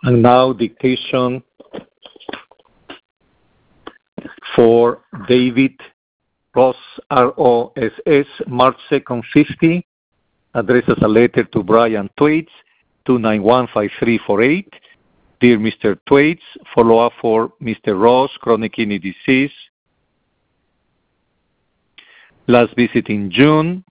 And now dictation for David Ross, R-O-S-S, March 2nd, 50. Addresses a letter to Brian Thwaites, 291-5348. Dear Mr. Thwaites, follow-up for Mr. Ross, chronic kidney disease. Last visit in June.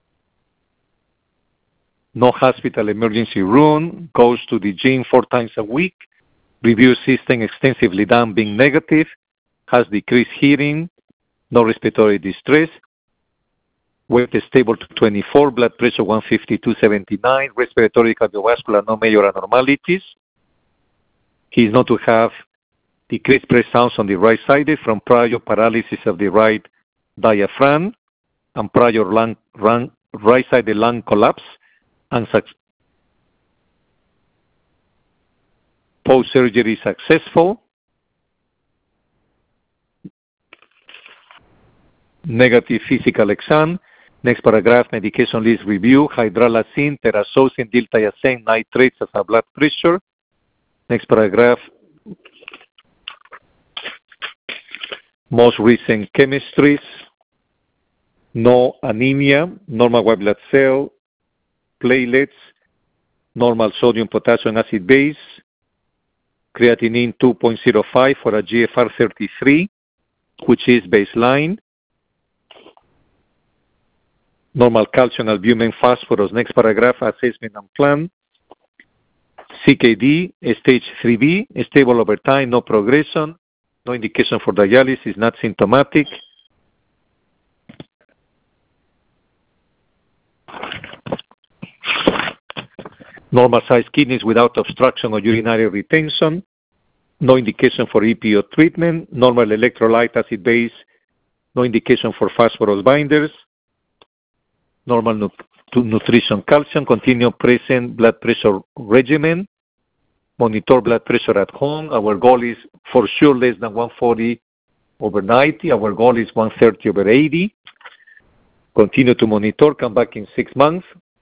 No hospital emergency room. Goes to the gym 4 times a week. Review system extensively done being negative. Has decreased hearing. No respiratory distress. Weight stable to 24. Blood pressure 152/79. Respiratory cardiovascular, no major abnormalities. He is not to have decreased press sounds on the right side from prior paralysis of the right diaphragm and prior right-sided lung collapse and post-surgery successful. Negative physical exam. Next paragraph, medication list review. Hydralazine, terazosin, diltiazem, nitrates as a blood pressure. Next paragraph, most recent chemistries. No anemia, normal white blood cell, platelets, normal sodium, potassium, acid base, creatinine 2.05 for a GFR 33, which is baseline. Normal calcium, albumin, phosphorus. Next paragraph, assessment and plan. CKD, stage 3B, stable over time, no progression, no indication for dialysis, not symptomatic. Normal sized kidneys without obstruction or urinary retention, no indication for EPO treatment. Normal electrolyte, acid base, no indication for phosphorus binders. Normal nutrition, calcium, continue present blood pressure regimen. Monitor blood pressure at home. Our goal is for sure less than 140/90. Our goal is 130/80. Continue to monitor. Come back in 6 months.